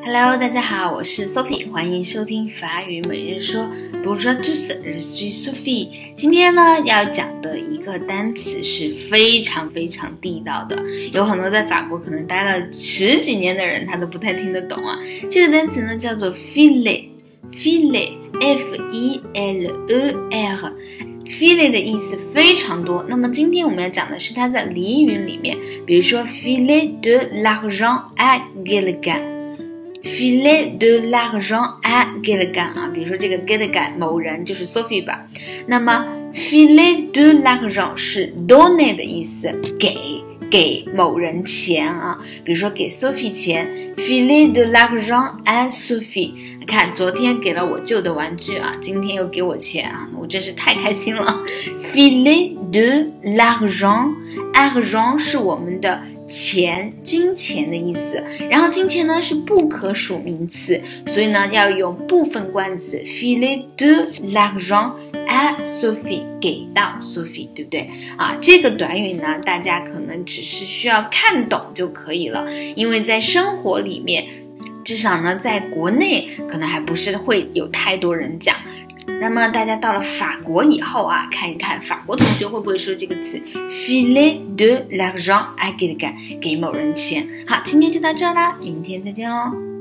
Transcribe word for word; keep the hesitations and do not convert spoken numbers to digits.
Hello， 大家好，我是 Sophie， 欢迎收听法语每日说。Bonjour tous， je suis Sophie。今天呢要讲的一个单词是非常非常地道的，有很多在法国可能待了十几年的人，他都不太听得懂啊。这个单词呢叫做 filet，filet，F I L E R。filet 的意思非常多，那么今天我们要讲的是它在俚语里面，比如说 filer de l'argent à quelqu'un。filer de l'argent à quelqu'un 啊，比如说这个 quelqu'un 某人就是 Sophie 吧。那么 filer de l'argent 是 donner 的意思，给给某人钱啊，比如说给 Sophie 钱 filer de l'argent à Sophie。看，昨天给了我旧的玩具啊，今天又给我钱啊，我真是太开心了。filer de l'argent， argent 是我们的钱，金钱的意思，然后金钱呢是不可数名词，所以呢要用部分冠词 filer de l'argent à Sophie， 给到 Sophie， 对不对啊？这个短语呢大家可能只是需要看懂就可以了，因为在生活里面至少呢在国内可能还不是会有太多人讲，那么大家到了法国以后啊，看一看法国同学会不会说这个词 filer de l'argent à quelqu'un， 给某人钱。好，今天就到这儿啦，明天再见喽。